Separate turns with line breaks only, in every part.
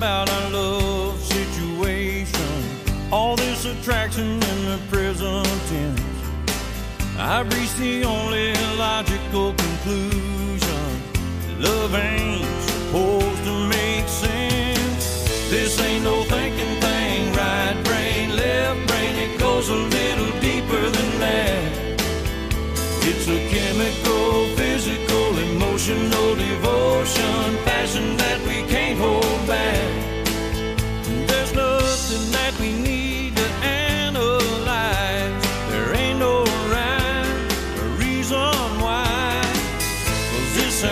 about our love situation, all this attraction in the present tense, I've reached the only logical conclusion. Love ain't supposed to make sense. This ain't no thinking thing, right brain, left brain, it goes a little deeper than that. It's a chemical, physical, emotional devotion, passion that we can't hold back. There's nothing that we need to analyze. There ain't no rhyme or reason why. 'Cause this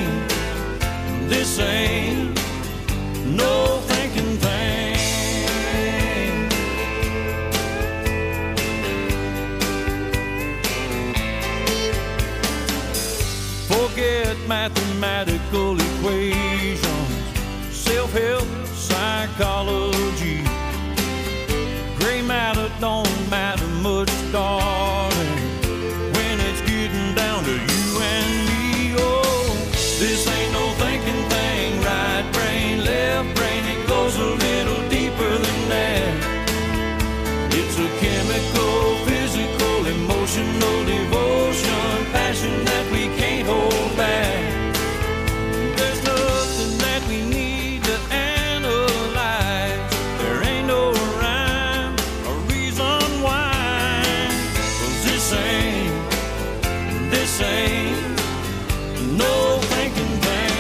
ain't no thinking thing. Forget mathematical equations, self-help, psychology. Gray matter don't matter much, darling, when it's getting down to you and me. Oh, this ain't no thinking thing, right brain, left brain, it goes a little deeper than that. It's a chemical, physical, emotional devotion, passion that we can't hold back. There's nothing that we need to analyze. There ain't no rhyme or reason why. 'Cause this ain't no thinking thing.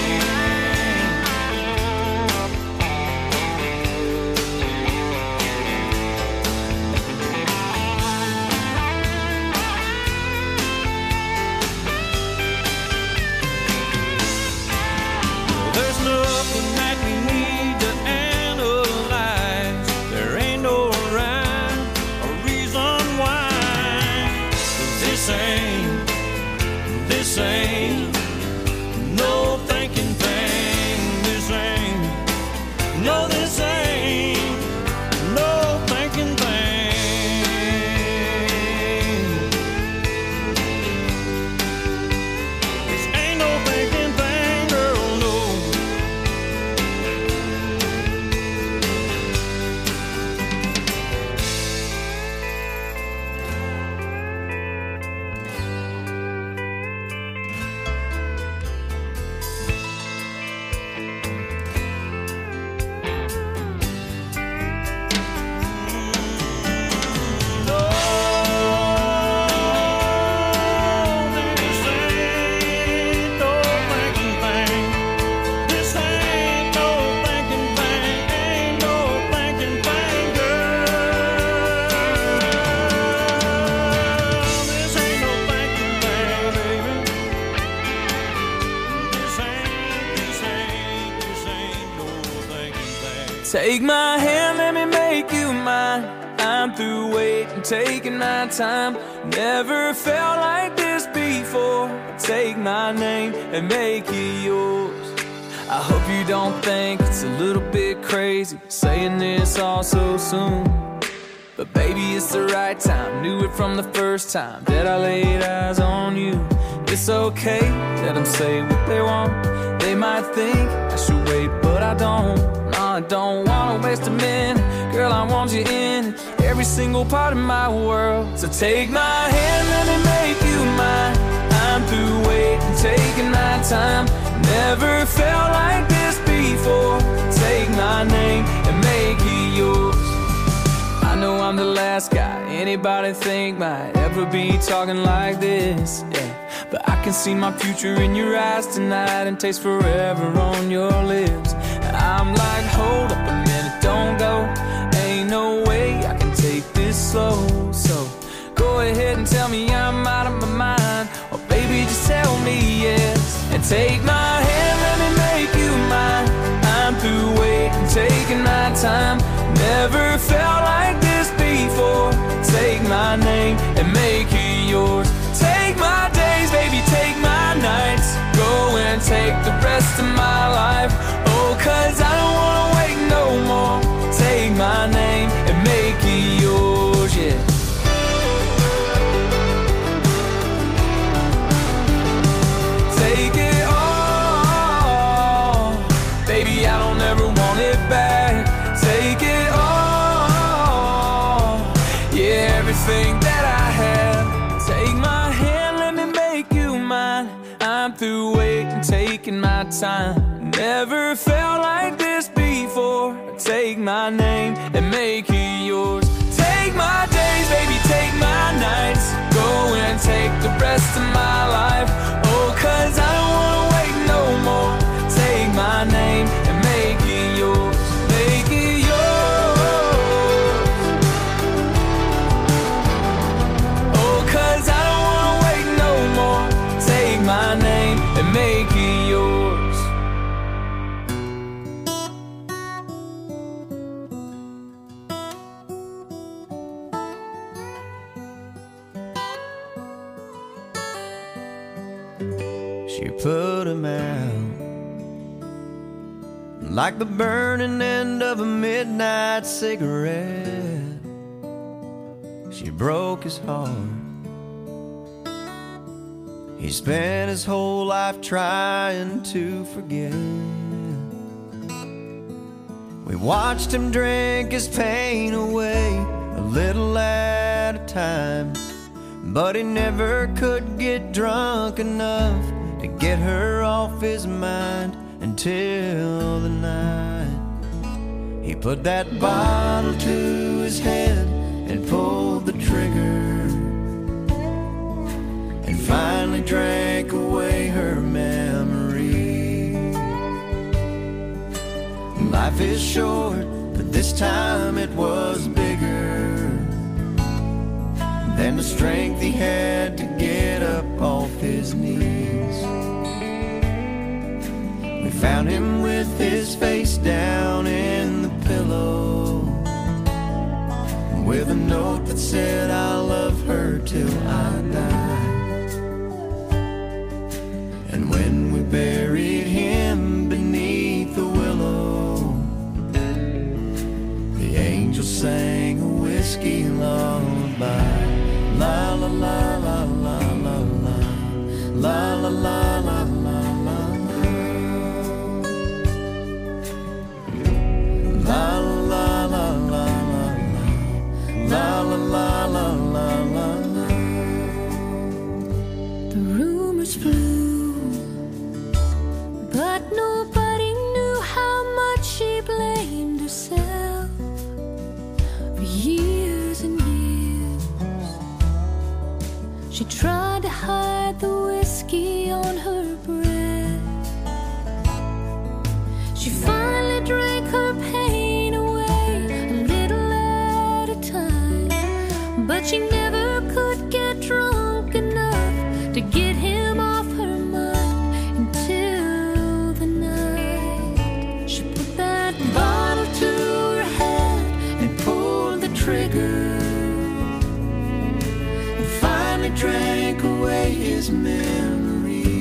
There's nothing that we need to analyze. There ain't no rhyme or reason why. 'Cause this ain't no thinking thing. This ain't no thinking thing. This ain't no thinking thing, girl, no.
Take my hand, let me make you mine. I'm through waiting, taking my time. Never felt like this before. Take my name and make it yours. I hope you don't think it's a little bit crazy saying this all so soon. But baby, it's the right time. Knew it from the first time that I laid eyes on you. It's okay, let them say what they want. They might think I should wait, but I don't. I don't wanna waste a minute. Girl, I want you in every single part of my world. So take my hand, let me make you mine. I'm through waiting, taking my time. Never felt like this before. Take my name and make it yours. I know I'm the last guy anybody think might ever be talking like this, yeah. But I can see my future in your eyes tonight and taste forever on your lips. I'm like, hold up a minute, don't go. Ain't no way I can take this slow. So go ahead and tell me I'm out of my mind, or baby, just tell me yes. And take my hand, let me make you mine. I'm through waiting, taking my time. Never felt like this before. Take my name and make it yours. Take my days, baby, take my nights. Go and take the rest of my life. Oh, 'cause I don't wanna wait no more. Take my name and make it yours, yeah. Take it all. Baby, I don't ever want taking my time. Never felt like this before. Take my name and make it yours. Take my days, baby, take my nights. Go and take the rest of my life. Oh, 'cause I don't wanna wait no more. Take my name and make it yours. Make it yours. Oh, 'cause I don't wanna wait no more. Take my name and make it yours.
She put him out like the burning end of a midnight cigarette. She broke his heart. He spent his whole life trying to forget. We watched him drink his pain away, a little at a time. But he never could get drunk enough to get her off his mind until the night he put that bottle to his head and pulled the trigger, and finally drank away her memory. Life is short, but this time it was bigger than the strength he had to get up off his knees. We found him with his face down in the pillow, with a note that said, "I'll love her till I die." And when we buried him beneath the willow, the angel sang a whiskey lullaby. La la la la la la la, la la la la la la, la la la la la, la la la la la la.
The rumors flew, but nobody knew how much she blamed herself for years and years. She tried to hide the whiskey on her breath. She finally drank her pain away, a little at a time. But she never could get drunk enough to get him off her mind until the night she put that bottle to her head and pulled the trigger, drank away his memory.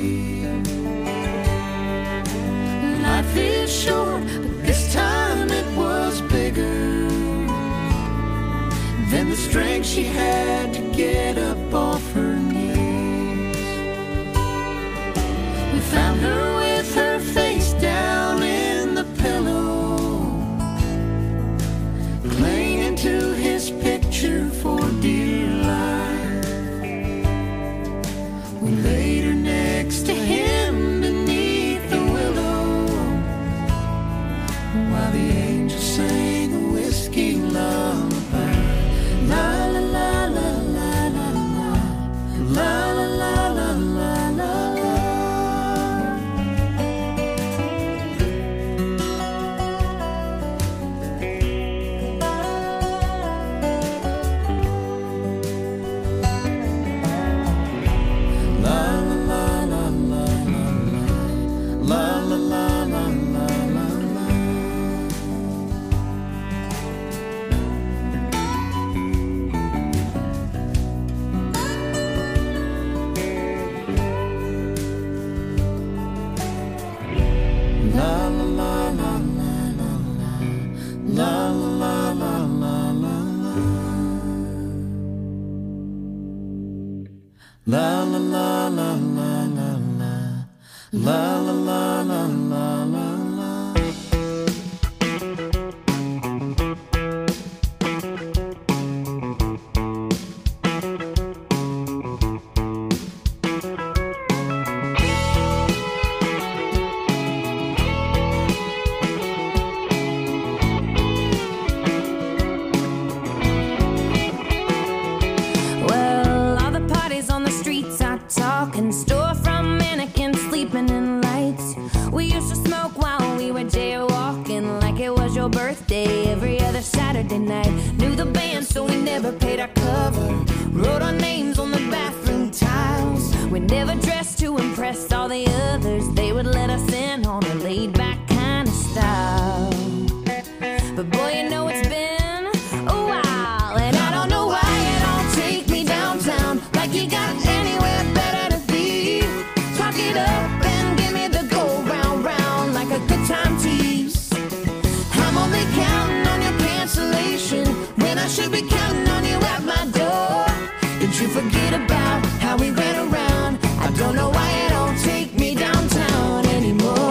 Life is short, but this time it was bigger than the strength she had to get up off her knees. We found her with her face down in the pillow, clinging to his picture for dear life. We laid her next to him beneath the willow, while the angel sang a whiskey lullaby. La la la la la la la, la la la la la la. La la la la la la la, la la la la la la la.
never paid our cover. Wrote our names on the bathroom tiles. We never dressed to impress all the others. They would let us in on a laid-back kind of style. But boy, you know it's been a while, and I don't know why you don't take me downtown like you got anywhere better to be. Talk it up and give me the go round round like a good time tease. I'm only counting on your cancellation when I should be counting on you at my door. Did you forget about how we ran around? I don't know why you don't take me downtown anymore.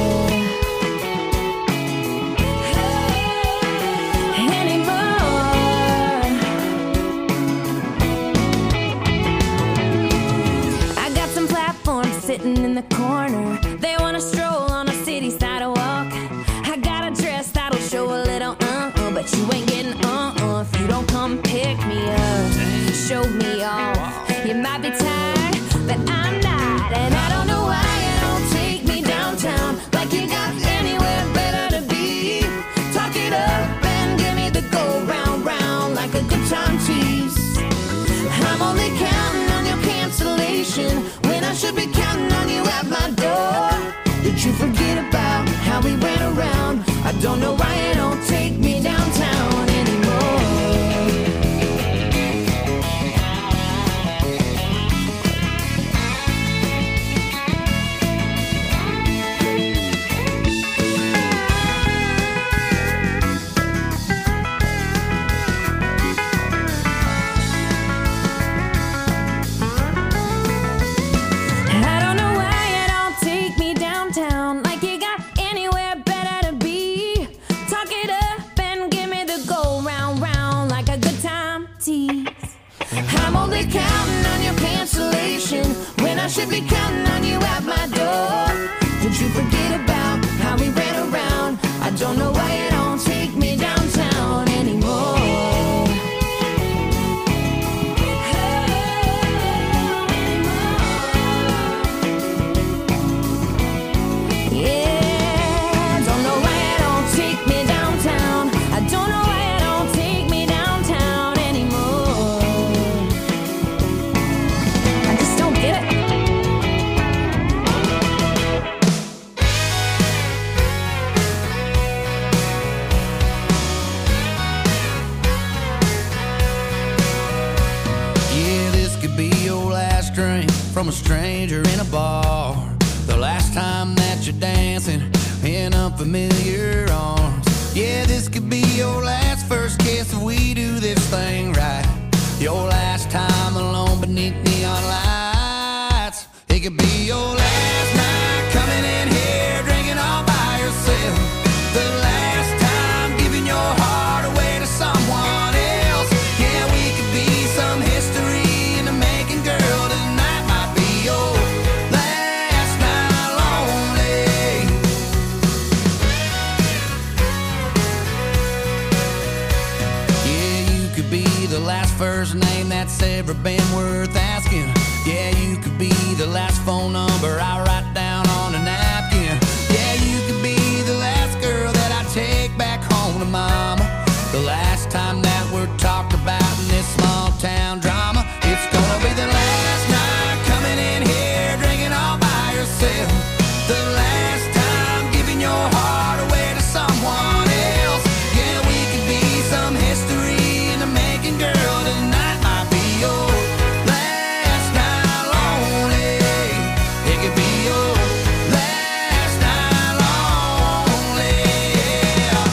Sitting in the corner, they wanna stroll on a city sidewalk. I got a dress that'll show a little but you ain't getting if you don't come pick me up, show me off. You might be tired, but I'm not, and I don't know why you don't take me downtown like you got anywhere better to be. Talk it up and give me the go round round like a good time tease. I'm only counting on your cancellation when I should be counting on you at my door. Did you forget about how we ran around? I don't know why you don't take me downtown anymore. I'm only counting on your cancellation when I should be counting on you at my door. Did you forget about how we ran around? I don't know why you don't take me downtown anymore. Yeah, don't know why you don't take me downtown. I don't know why you don't take me downtown anymore. I just don't get it.
Yeah, this could be your last drink from a stranger in a bar. The last time that you're dancing in unfamiliar arms. Yeah, this could be your last first kiss if we do this thing right. Your last time alone beneath neon lights. It could be your last night coming in here drinking all by yourself. The last time giving your heart away to someone else. Yeah, we could be some history in the making, girl. Tonight might be your last night lonely. Yeah, you could be the last first name that's ever been worth asking. Yeah, you could be the last phone number I write down on a napkin. Yeah, you could be the last girl that I take back home to mama. The last time that we're talked about in this small town drama. It's gonna be the last night coming in here drinking all by yourself. The last time giving your heart away to someone else. Yeah, we could be some history in the making, girl. Tonight might be your last night lonely. It could be your last night lonely. Yeah.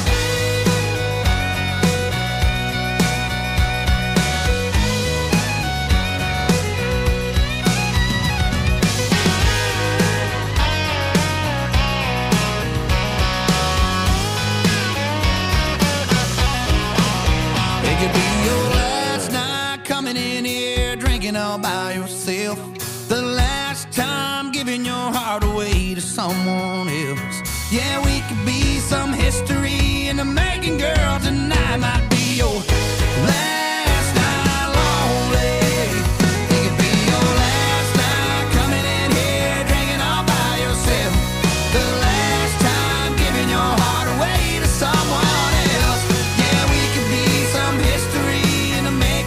It could be your last night coming in here drinking all by yourself. The last time giving your heart away to someone else. Yeah, we could be some history in the making, girl. Tonight might be your last night lonely. It could be your last night coming in here drinking all by yourself. The last time giving your heart away to someone else. Yeah, we could be some history in the making.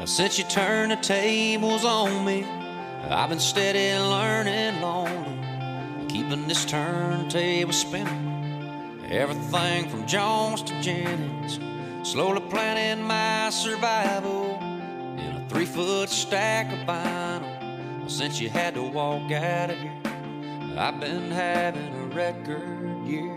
Since you turned the tables on me, I've been steady learning lonely, keeping this turntable spinning. Everything from Jones to Jennings, slowly planning my survival in a 3-foot stack of vinyl. Since you had to walk out of here, I've been having a record year.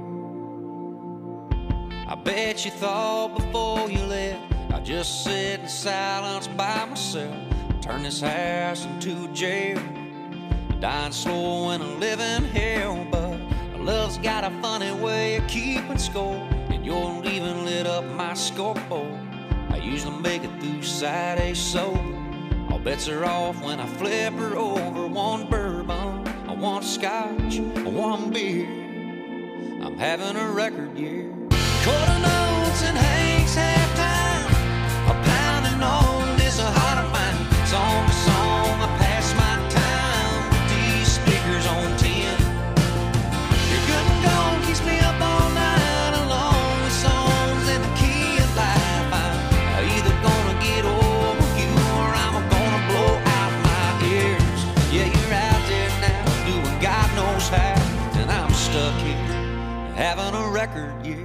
I bet you thought before you left I'd just sit in silence by myself, turn this house into a jail, dying slow in a living hell. But love's got a funny way of keeping score, and your leaving lit up my scoreboard. I usually make it through Saturday sober. All bets are off when I flip her over. One bourbon, one scotch, one beer. I'm having a record year. Quarter notes and Hank's halftime, a pounding on this heart of mine. Song to song, I pass my time with these speakers on 10. Your good and gone keeps me up all night alone with songs in the key of life. I'm either gonna get over you or I'm gonna blow out my ears. Yeah, you're out there now doing God knows how, and I'm stuck here having a record year.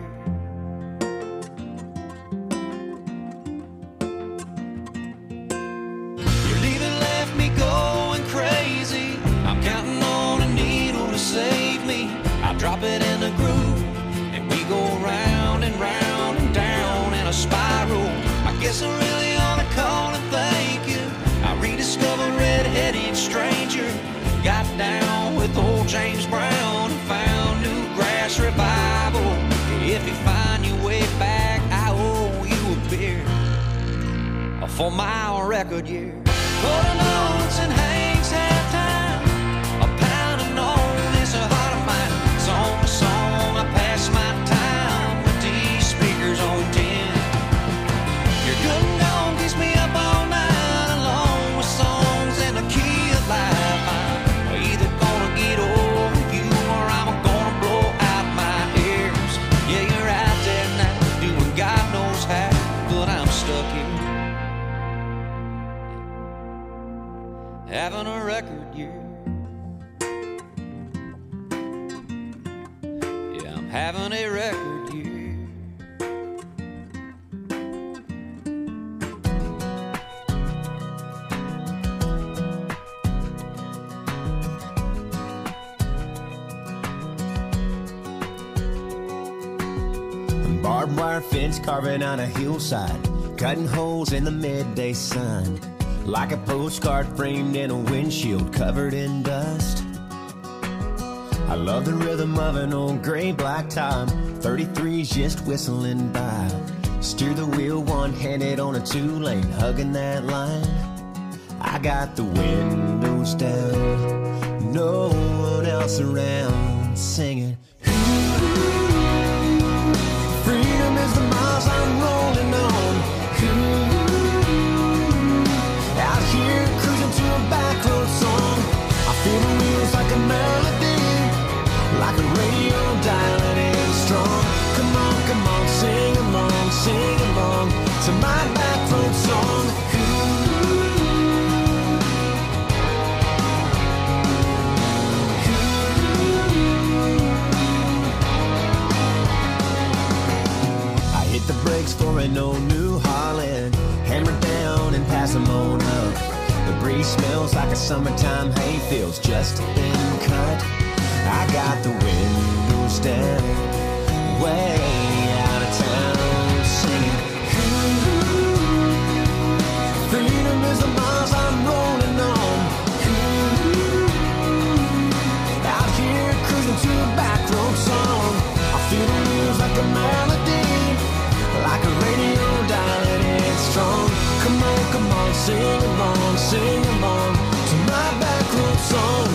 Save me, I'll drop it in the groove, and we go round and round and down in a spiral. I guess I really ought to call and thank you. I rediscovered Red-Headed Stranger, got down with old James Brown, and found new grass revival. If you find your way back, I owe you a beer for my record year. Quarter notes and Hank's halftime, a pounding on a heart of mine. Song to song, I pass my time with these speakers on 10. Your good and gone keeps me up all night alone with songs in the key of life. I'm either gonna get over you or I'm gonna blow out my ears. Yeah, you're out there now doing God knows how, but I'm stuck here having a record year. Having a record year.
Barbed wire fence carving on a hillside, cutting holes in the midday sun, like a postcard framed in a windshield covered in dust. I love the rhythm of an old gray black top, 33's just whistling by. Steer the wheel one-handed on a 2-lane, hugging that line. I got the windows down, no one else around, singing. Freedom is the miles I'm rolling on. Out here cruising to a back road song. I feel the wheels like a melody, like a radio dialing in strong. Come on, sing along to my back road song. I hit the brakes for an old New Holland, hammer down and pass them on up. The breeze smells like a summertime hayfield's just been cut. I got the windows down, way out of town, singing. Freedom is the miles I'm rolling on. Out here cruising to a back road song. I feel the wheels like a melody, like a radio dialing in strong. Come on, sing along to my back road song.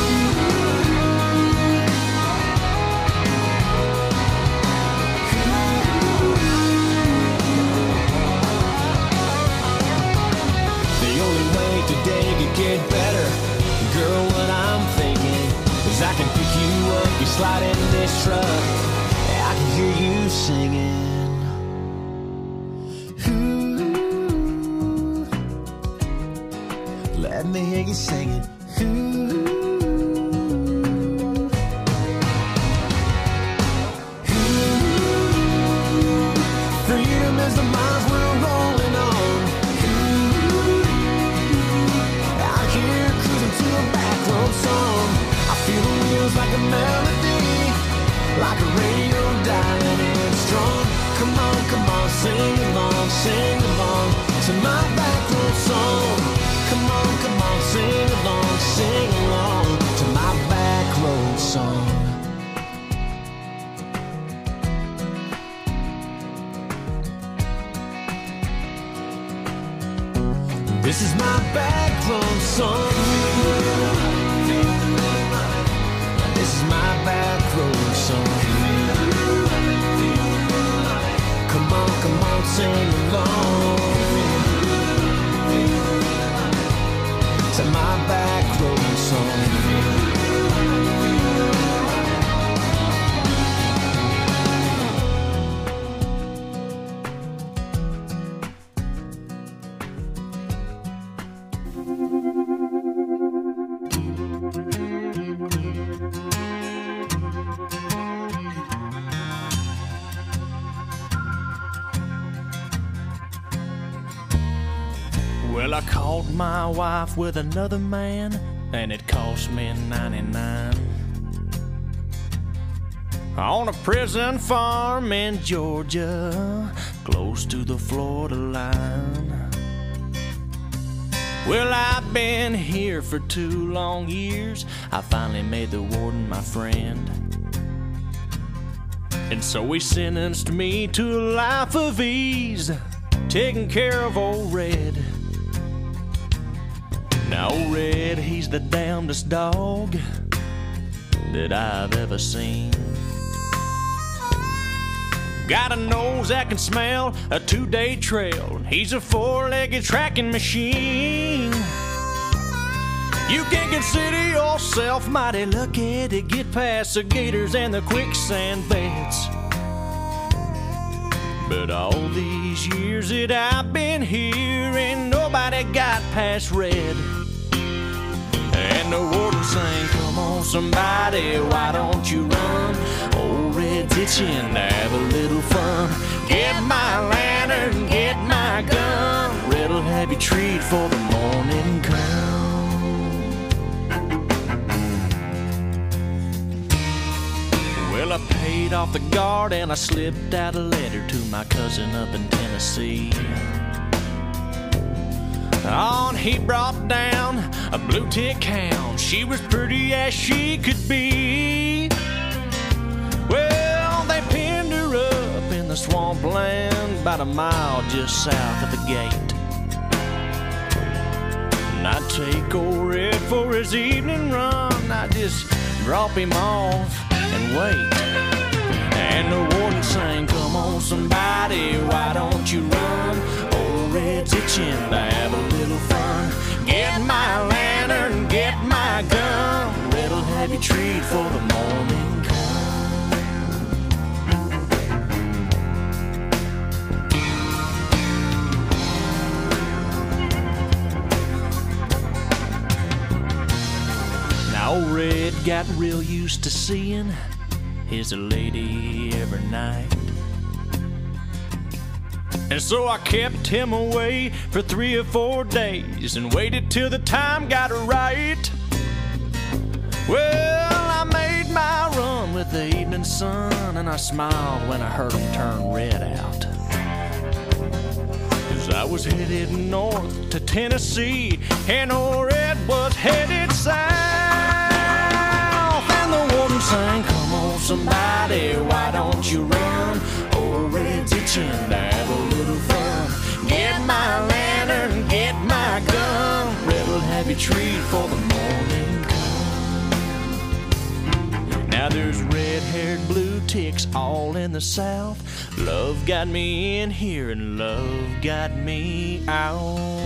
Today could get better, girl. What I'm thinking is I can pick you up, you slide in this truck, I can hear you singing. Ooh, you singing. Ooh. Freedom is the miles we're rolling on. Out here cruising to a back road song. I feel the wheels like a melody, like a radio dialing in strong. Come on, sing along to my back road song. Come on, sing along to my back road song. This is my back road song. This is my back road song. Come on, sing along to my back road song.
Well, I caught my wife with another man, and it cost me $99. On a prison farm in Georgia, close to the Florida line. Well, I've been here for 2 long years. I finally made the warden my friend, and so he sentenced me to a life of ease, taking care of old Red. Now old Red, he's the damnedest dog that I've ever seen. Got a nose that can smell a 2-day trail. He's a 4-legged tracking machine. You can consider yourself mighty lucky to get past the gators and the quicksand beds. But all these years that I've been here, ain't nobody got past Red. And the warden sang, come on somebody, why don't you run? Old Red's itching to have a little fun. Get my lantern, get my gun. Red'll have you treat for the morning come. Well, I paid off the guard and I slipped out a letter to my cousin up in Tennessee. On he brought down a blue tick hound. She was pretty as she could be. Well, they pinned her up in the swampland about a mile just south of the gate. And I'd take old Red for his evening run. I'd just drop him off and wait. And the warden sang, come on somebody, why don't you run? Old Red's itching to have a little fun. Get my lantern, get my gun. Red'll have you treat for the morning come. Now old Red got real used to seeing his lady every night. And so I kept him away for 3 or 4 days and waited till the time got right. Well, I made my run with the evening sun, and I smiled when I heard him turn Red out. 'Cause I was headed north to Tennessee, and old Red was headed south. And the warden sang, come on somebody, why don't you run? Old Red's itching to have a little fun. Get my lantern, get my gun. Red'll have you treat for the morning come. Now there's red-haired blue ticks all in the south. Love got me in here and love got me out.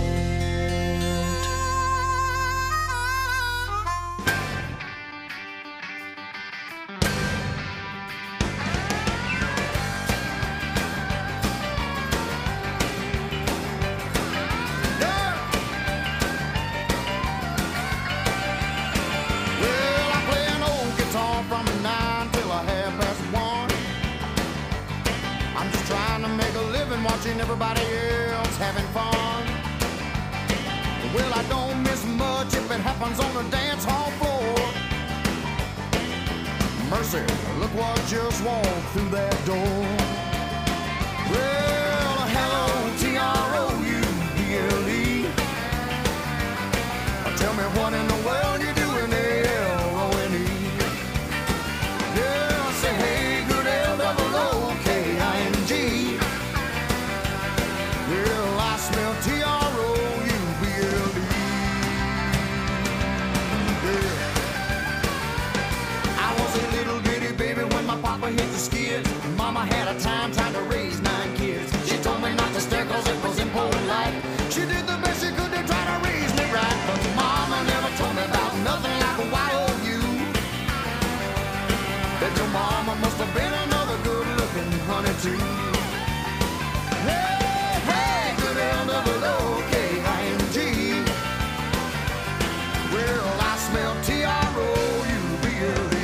watching everybody else having fun. Well, I don't miss much if it happens on the dance hall floor. Mercy, look what just walked through that door. Well, hello, T-R-O-U-B-L-E. Tell me what in the world you doing, L-O-N-E. Yeah, I say, hey, good L-O-O-K-I-N-G. Yeah, I smell T-R-O-U-B-L-E. Yeah. I was a little bitty baby when my papa hit the skids. Mama had a time trying to raise 9 kids. She told me not to stare cause it was impolite. She did the best she could to try to raise me right. But Mama never told me about nothing like a Y-O-U. That your mama must have been another good-looking honey too. Hey, hey, good L-O-O-K-I-N-G. Well, I smell T-R-O-U-B-L-E.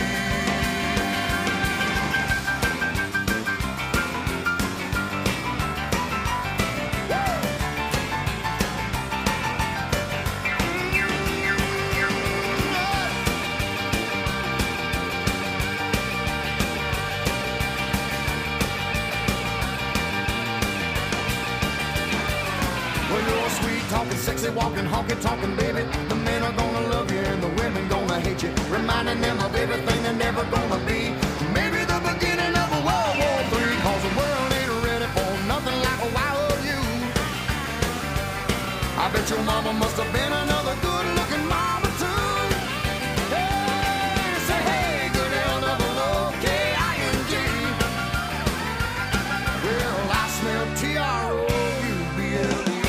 Talking sexy, walking, honky, talking, baby. The men are gonna love you and the women gonna hate you. Reminding them of everything they're never gonna be. Maybe the beginning of a World War III. Cause the world ain't ready for nothing like a Y-O-U. I bet your mama must have been another good-looking mama too. Hey, say hey, good L-O-O-K-I-N-G. Well, I smell T-R-O-U-B-L-E.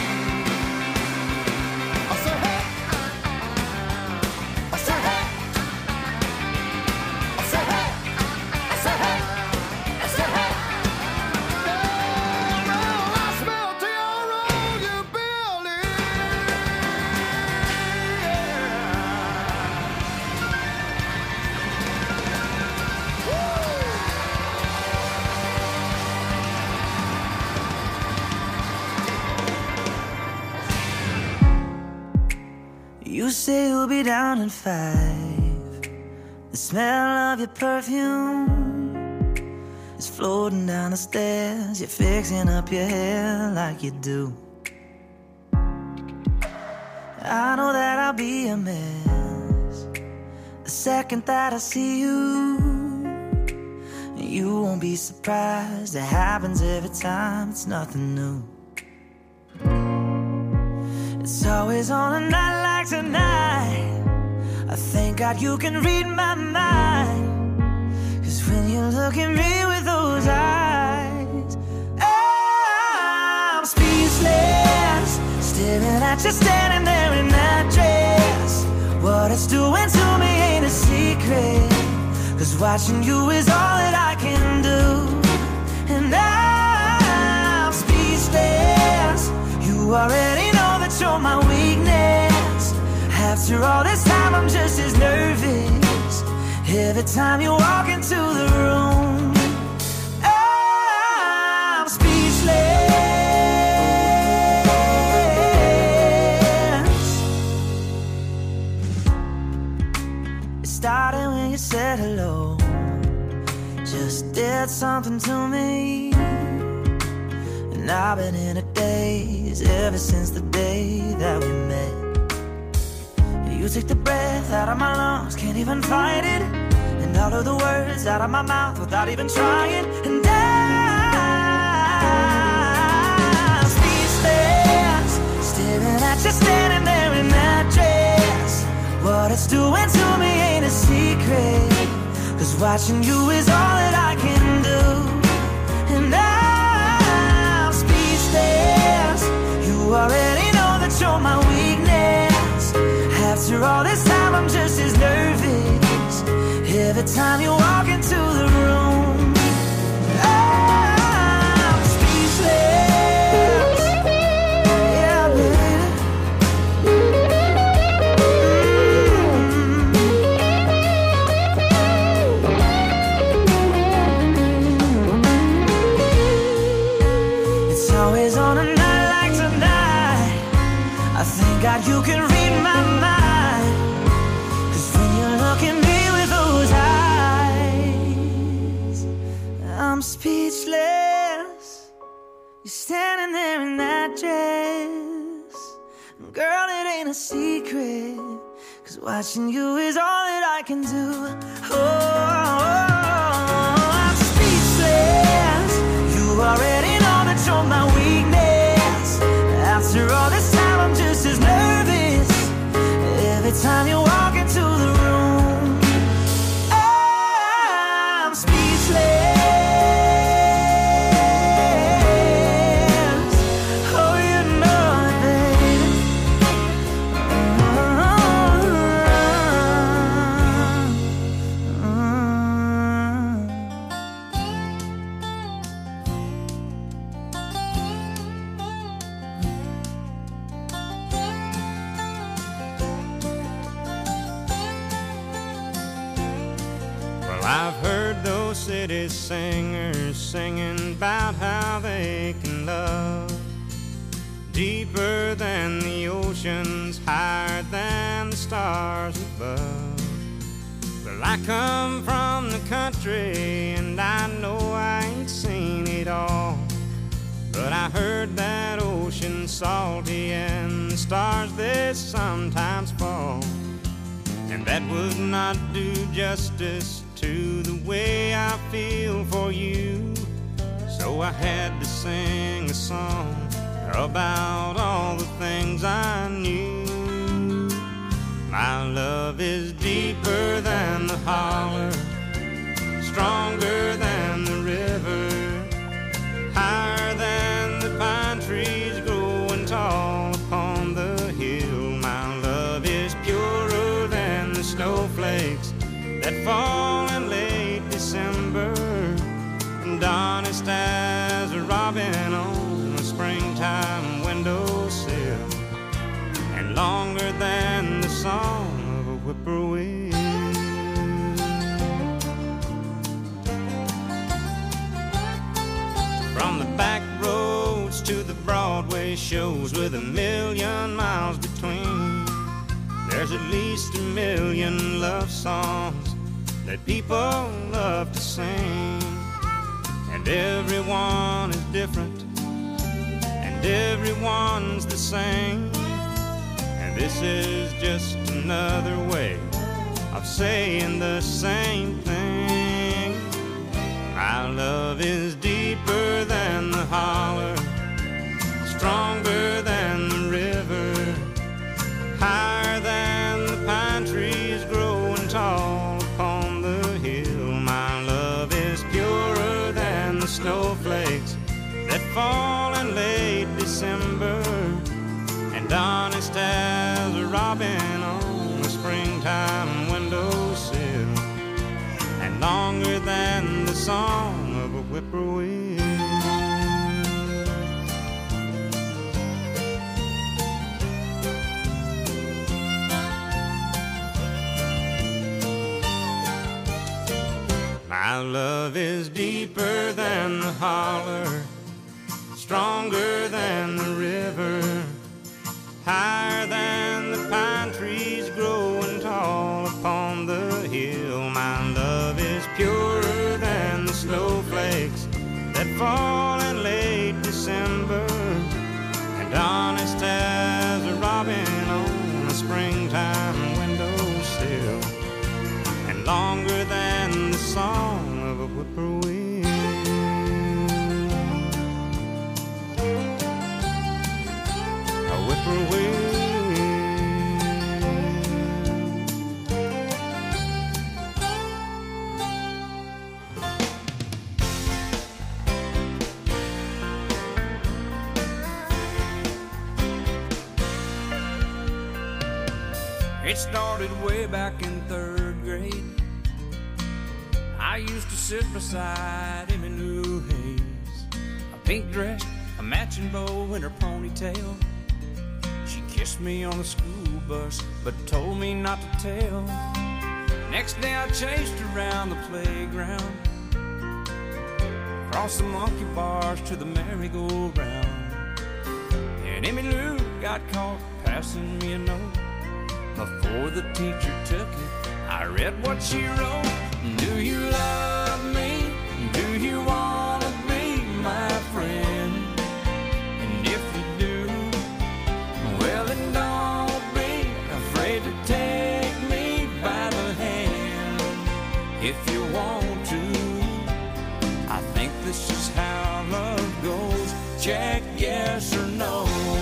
You say you'll be down in 5. The smell of your perfume is floating down the stairs. You're fixing up your hair like you do. I know that I'll be a mess the second that I see you. You won't be surprised, it happens every time, it's nothing new. It's always on a night like tonight. I thank God you can read my mind. Cause when you look at me with those eyes, I'm speechless, staring at you standing there in that dress. What it's doing to me ain't a secret, cause watching you is all that I can do. And I'm speechless, you already know that you're my weakness. After all this time I'm just as nervous every time you walk into the room. I'm speechless. It started when you said hello, just did something to me. And I've been in a daze ever since the day that we met. You take the breath out of my lungs, can't even fight it. And all of the words out of my mouth without even trying. And I'm speechless, staring at you standing there in that dress. What it's doing to me ain't a secret, cause watching you is all that I can do. And I'm speechless, you already know that you're my weakness. After all this time I'm just as nervous every time you walk into the room. I'm speechless. Yeah, baby. Always on a night like tonight, I thank God you can read my mind. 'Cause when you look at me with those eyes, I'm speechless. You're standing there in that dress, girl, it ain't a secret, 'cause watching you is all that I can do. I'm speechless. You already know that you're my weakness. After all this time I'm just as nervous every time you walk into the room. I'm speechless.
I've heard those city singers singing about how they can love deeper than the oceans, higher than the stars above. Well, I come from the country and I know I ain't seen it all, but I heard that ocean's salty and the stars they sometimes fall, and that would not do justice to the way I feel for you. So I had to sing a song about all the things I knew. My love is deeper than the holler, stronger than the river, higher than the pine trees growing tall upon the hill. My love is purer than the snowflakes that fall in late December, and honest as a robin on a springtime windowsill, and longer than the song of a whippoorwill. From the back roads to the Broadway shows with 1,000,000 miles between, there's at least 1,000,000 love songs that people love to sing, and everyone is different, and everyone's the same, and this is just another way of saying the same thing. My love is deeper than the holler, stronger than the river, higher than the pine trees growing tall upon the hill. My love is purer than the snowflakes that fall in late December, and honest as a robin on a springtime windowsill, and longer than the song of a whippoorwill. My love is deeper than the holler, stronger than the river, higher than the pine trees growing tall upon the hill. My love is purer than the snowflakes that fall in late December, and honest as a robin on a springtime windowsill, and longer than the song of a whippoorwill. A whippoorwill.
It started way back in 3rd grade. I used to sit beside Emmylou Hayes, a pink dress, a matching bow in her ponytail. She kissed me on the school bus, but told me not to tell. Next day I chased around the playground, across the monkey bars to the merry-go-round. And Emmylou got caught passing me a note. Before the teacher took it, I read what she wrote. Do you love me? Do you want to be my friend? And if you do, well then don't be afraid to take me by the hand. If you want to, I think this is how love goes. Check yes or no.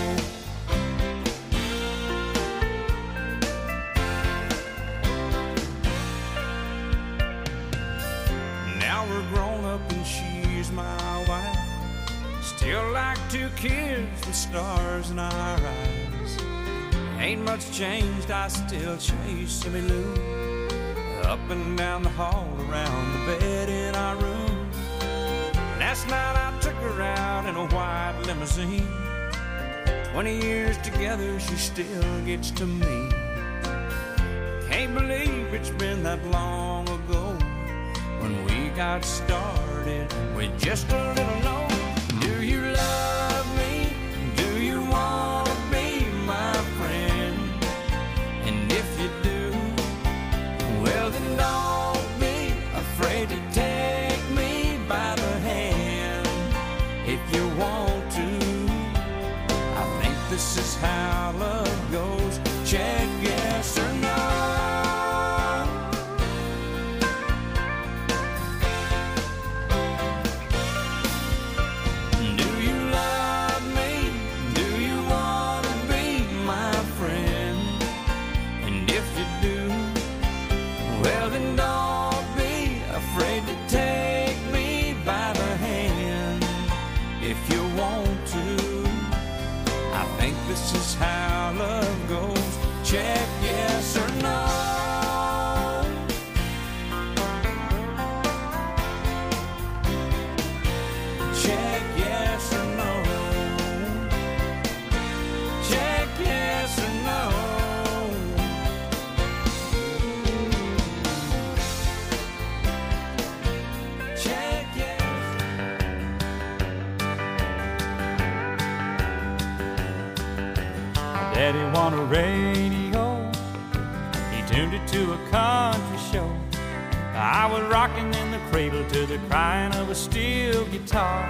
Now we're grown up and she's my wife. Still like two kids with stars in our eyes. Ain't much changed, I still chase Emmylou up and down the hall, around the bed in our room. Last night I took her out in a white limousine. 20 years together, she still gets to me. Can't believe it's been that long ago when we got started with just a little note. Do you love me? Do you want to be my friend? And if you do, well then don't be afraid to take me by the hand. If you want to, I think this is how love goes. Check yes or no. This is how love goes. Check yes or no. Check yes or no. Check yes or no. Check yes.
Daddy won a radio, he tuned it to a country show. I was rocking in the cradle to the crying of a steel guitar.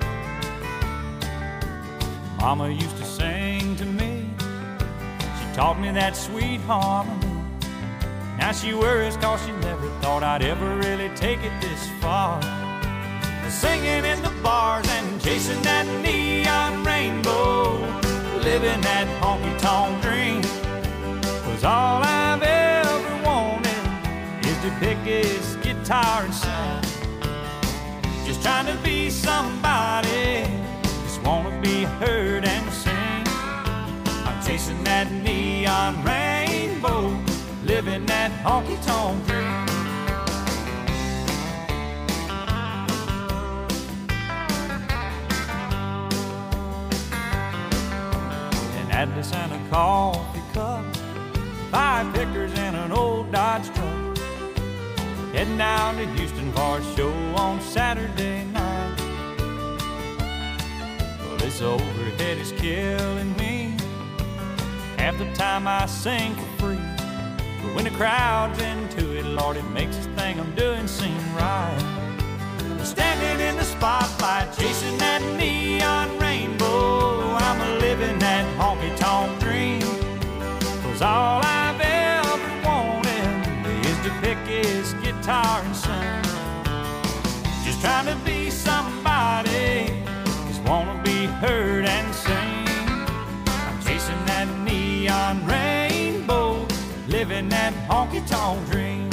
Mama used to sing to me, she taught me that sweet harmony. Now she worries cause she never thought I'd ever really take it this far. Singing in the bars and chasing that neon rainbow, living that honky-tonk dream was all I've ever wanted, is to pick his guitar and sing. Just trying to be somebody, just want to be heard and sing. I'm chasing that neon rainbow, living that honky-tonk dream. Atlas and a coffee cup, 5 pickers and an old Dodge truck, heading down to Houston for a show on Saturday night. Well, this overhead is killing me. Half the time I sing for free, but when the crowd's into it, Lord, it makes this thing I'm doing seem right. Standing in the spotlight, chasing that neon rainbow, I'm living that honky-tonk dream. 'Cause all I've ever wanted is to pick his guitar and sing. Just trying to be somebody, just wanna be heard and sing. I'm chasing that neon rainbow, living that honky-tonk dream.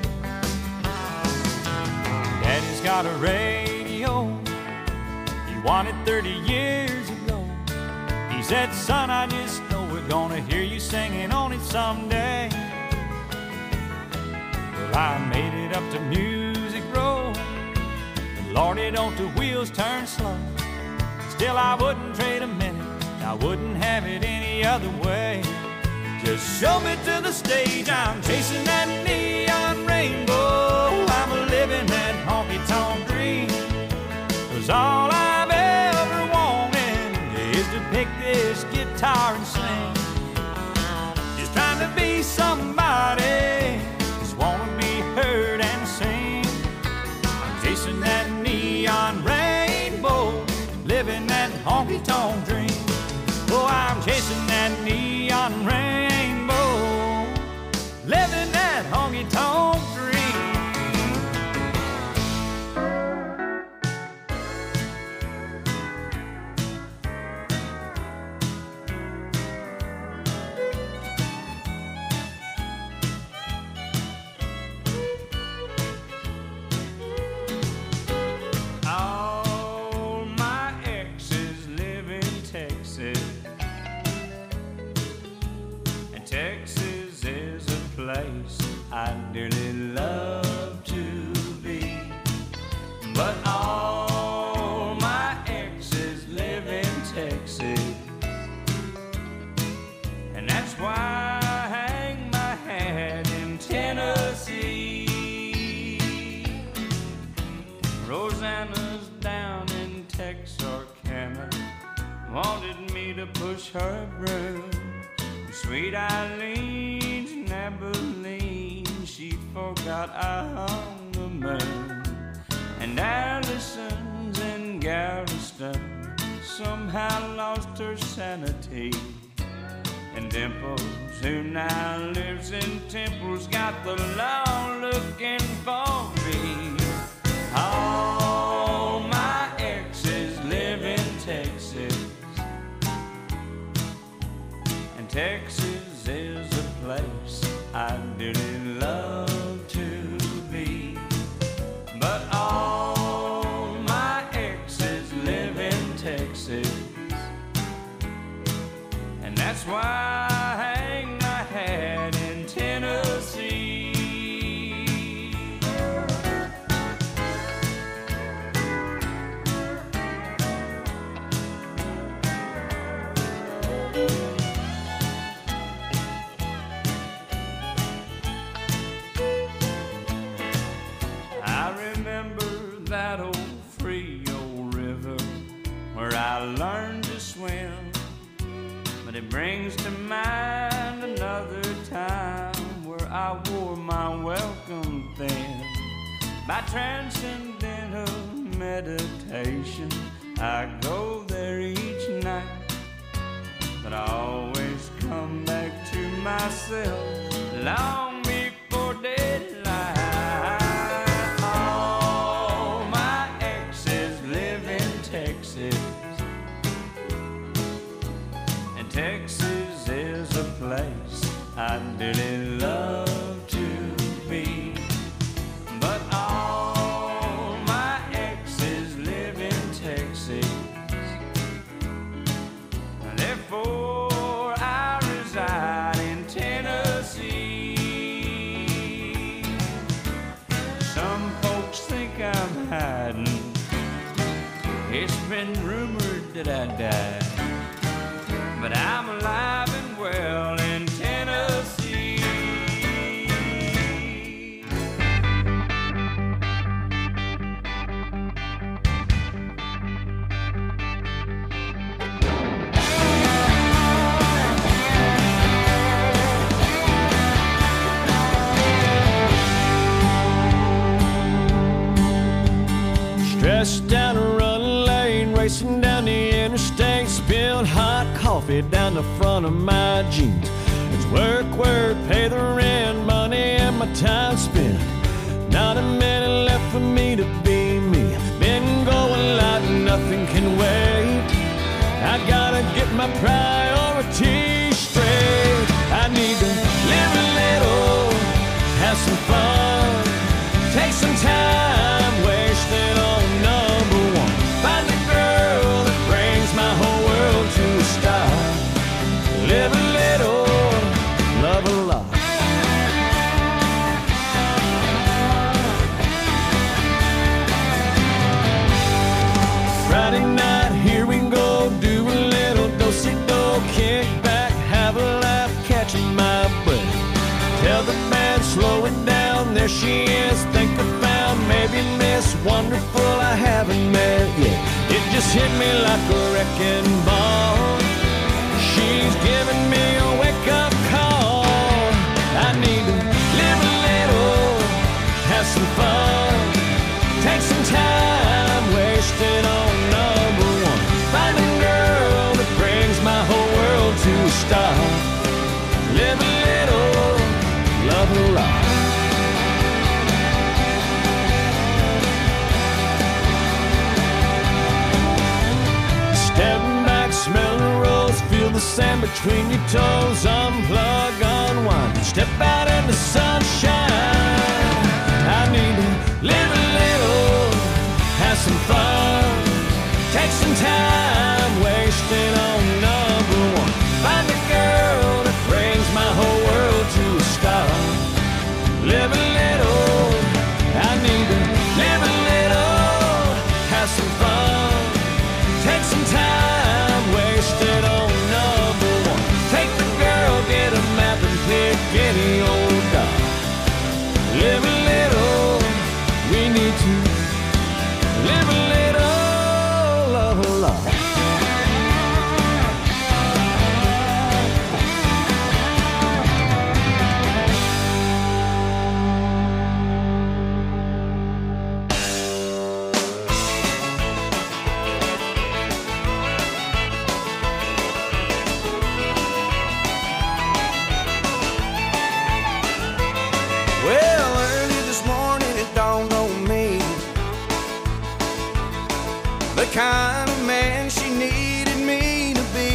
Daddy's got a radio, he won it 30 years ago. He said, son, I just know we're gonna hear you singing on it someday. Well, I made it up to Music Row, but Lordy, don't the wheels turn slow. Still, I wouldn't trade a minute, I wouldn't have it any other way. Just show me to the stage, I'm chasing that neon rainbow, I'm living that honky-tonk dream. 'Cause all I've ever wanted is to pick this living that honky-tonk dream. Oh, I'm chasing that neon rainbow, living that honky-tonk dream. All my exes live in Texas, and Texas is a place I dearly love to be. But all my exes live in Texas, and that's why I hang my hat in Tennessee. Rosanna's down in Texarkana, wanted me to push her broom. Sweet Eileen's in Abilene, she forgot I hung the moon. And Allison's in Galveston, somehow lost her sanity. And Dimples, who now lives in Temple's, got the law looking for me. All my exes live in Texas, and Texas is a place I dearly love to be. But all my exes live in Texas, and that's why I hang my hat in Tennessee. I remember that old Frio River where I learned to swim, but it brings to mind another time where I wore my welcome thin. By transcendental meditation, I go there each night, but I always come back to myself long before daylight. All my exes live in Texas, and Texas is a place I dearly love to be. But all my exes live in Texas, therefore I reside in Tennessee. Some folks think I'm hiding, it's been rumored that I died, but I'm alive and well in Tennessee.
Stressed down a running lane, racing down the interstate, spilled hot coffee down the front of my jeans. It's work, work, pay the rent, money and my time spent. Not a minute left for me to be me. Been going like nothing can wait. I gotta get my priorities straight. I need to live a little, have some fun, take some time, wasted on number one. Find the girl that brings my whole world to a stop. Live a little, love a lot. Friday night, here we go, do a little do-si-do, kick back, have a laugh, catching my breath. Tell the band, slow it down, there she is, think I found maybe Miss Wonderful I haven't met yet. It just hit me like a wrecking ball. She's giving me a wake-up call. I need to live a little, have some fun, take some time, wasted on number one. Stepping back, smell the rose, feel the sand between your toes. Unplug, unwind, step out in the sunshine. I need to live a little, have some fun, take some time, wasted on number one. Find a girl that brings my whole world to a stop. Live a little, I need to live a little, have some fun, take some time, wasted on number one. Take the girl, get a map and pick any old dog. Live a little, we need to live a little, love a lot.
Well, early this morning it dawned on me the kind of man she needed me to be.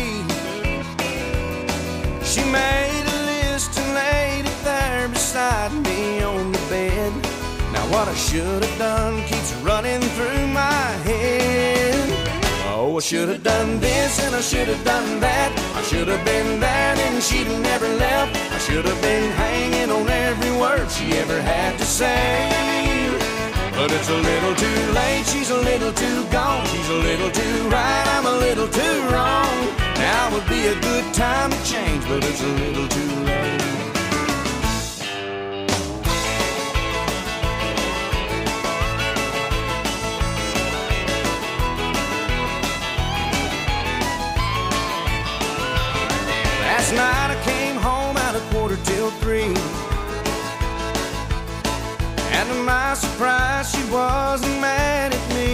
She made a list and laid it there beside me on the bed. Now what I should have done keeps running through my head. Oh, I should have done this and I should have done that. I should have been there and she'd have never left. I should have been hanging on every word she ever had to say. But it's a little too late, she's a little too gone. She's a little too right, I'm a little too wrong. Now would be a good time to change, but it's a little too late. Last night I came home at 2:45. And to my surprise, she wasn't mad at me.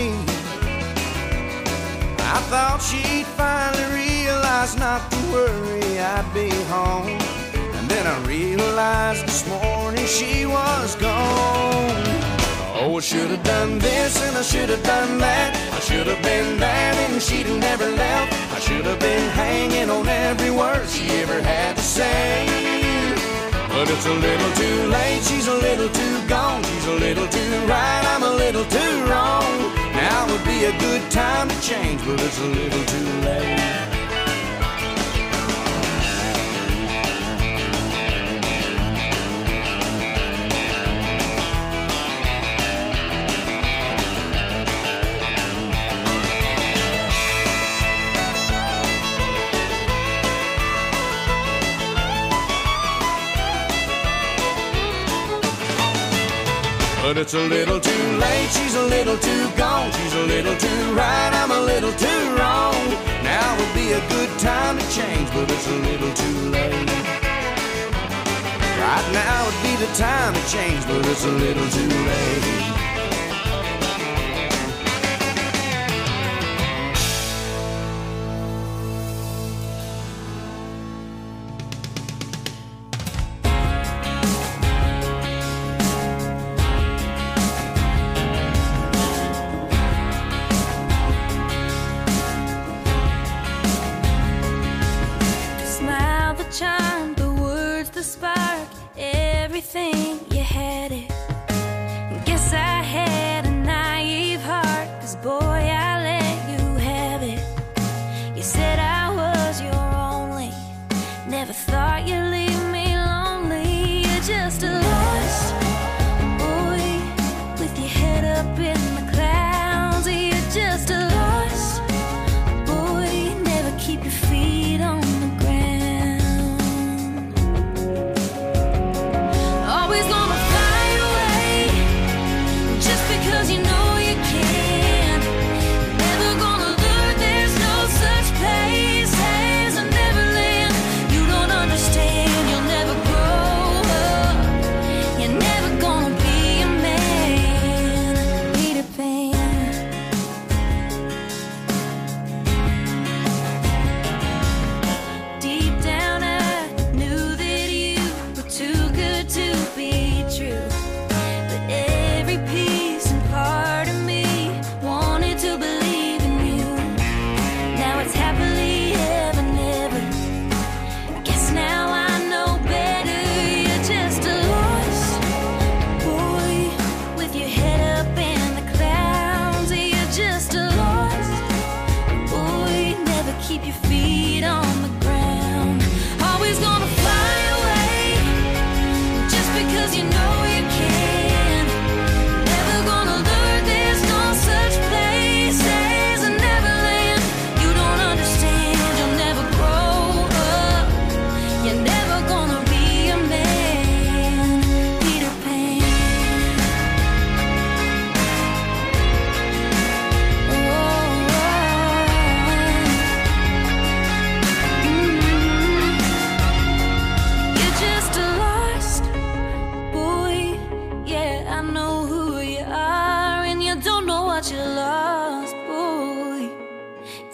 I thought she'd finally realize not to worry, I'd be home. And then I realized this morning she was gone. Oh, I should have done this and I should have done that. I should have been there and she'd have never left. I should have been hanging on every word she ever had to say. But it's a little too late, she's a little too gone. She's a little too right, I'm a little too wrong. Now would be a good time to change, but it's a little too late. But it's a little too late, she's a little too gone. She's a little too right, I'm a little too wrong. Now would be a good time to change, but it's a little too late. Right now would be the time to change, but it's a little too late.
Charm, the words, the spark, everything, you had it. Guess I had a naive heart, 'cause boy, I let you have it. You said I was your only, never thought you'd leave me lonely. You're just a lost boy, with your head up in the clouds. You're just a lost boy, never keep your feet on the ground. Cause you know you can.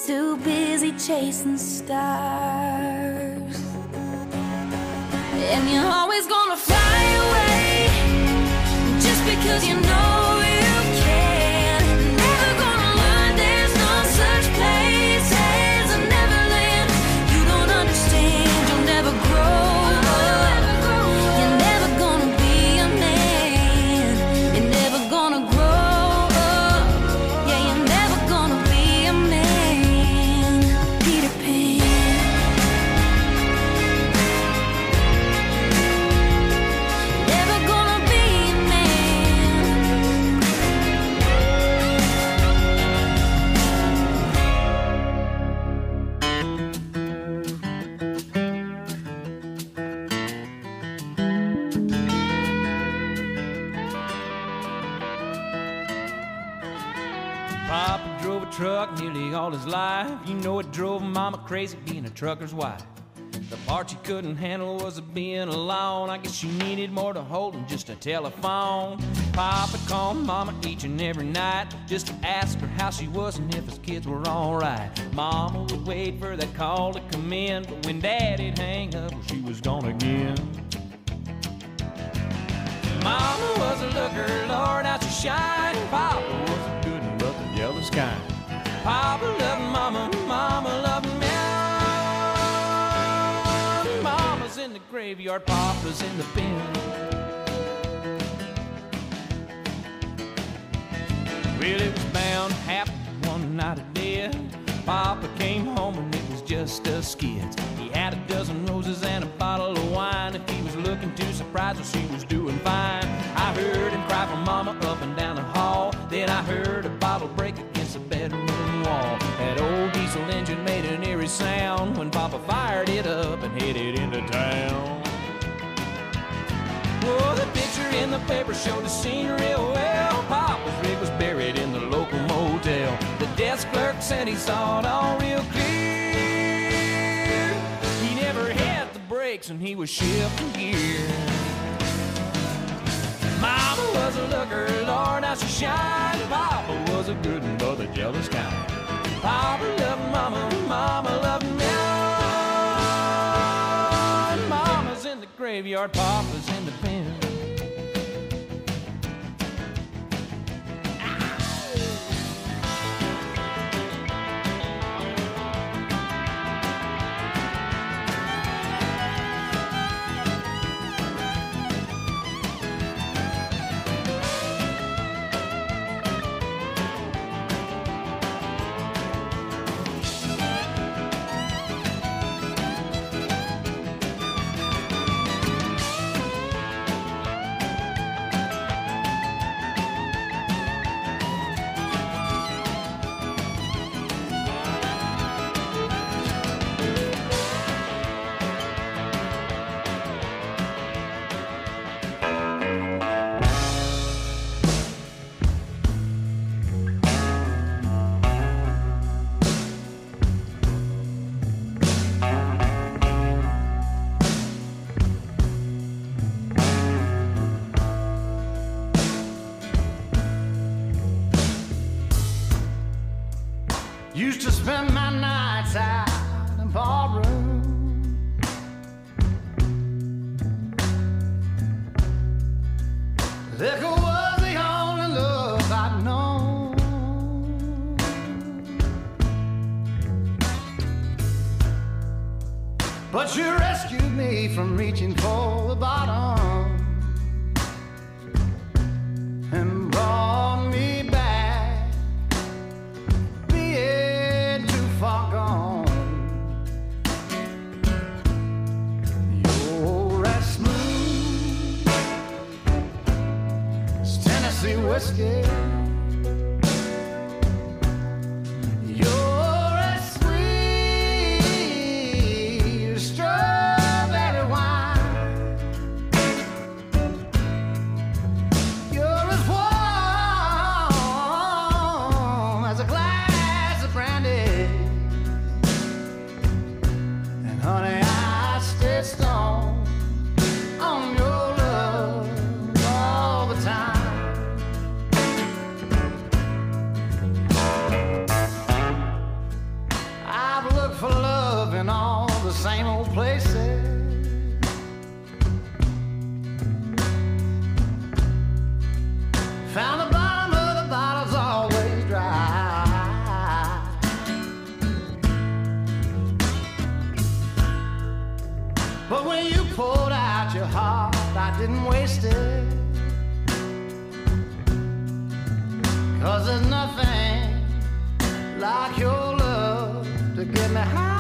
too busy chasing stars. And you're always gonna fly away just because you know you can. Never gonna learn there's no such place as a Neverland. You don't understand, you'll never grow up. You're never gonna be a man. You're never gonna grow up. Yeah, you're never gonna be a man. Peter Pan. Never gonna be a man.
Papa drove a truck nearly all his life. You know it drove Mama crazy being a trucker's wife. The part she couldn't handle was being alone. I guess she needed more to hold than just a telephone. Papa called Mama each and every night just to ask her how she was and if his kids were alright. Mama would wait for that call to come in, but when Daddy'd hang up, well, she was gone again. Mama was a looker, Lord, how she shined. Papa was a good and but the jealous kind. Papa loved Mama, Mama loved me. Mama's in the graveyard, Papa's in the bin. Well, it was bound to happen one night of death. Papa came home and it was just us kids. He had a dozen roses and a bottle of wine. If he was looking too surprised, well, she was doing fine. I heard him cry for Mama up and down the hall. Then I heard a bottle break against the bedroom wall. That old diesel engine made an eerie sound when Papa fired it up and headed into town. Oh, the picture in the paper showed the scene real well. Papa's rig was buried in the local motel. The desk clerk said he saw it all real clear. He never hit the brakes and he was shifting gear. Mama was a looker, Lord, how she shined. Papa was a good and but a jealous kind. Papa loved Mama, Mama loved me. Mama's in the graveyard, Papa's in the pen.
Used to spend my nights out in ballroom. Liquor was the only love I'd known. But you rescued me from reaching for the bottom and brought me back, being too far gone. You're as smooth as Tennessee whiskey. You're as sweet as strawberry wine. looked for love in all the same old places. Found the bottom of the bottle's always dry. But when you pulled out your heart, I didn't waste it. 'Cause there's nothing like your love to get me high.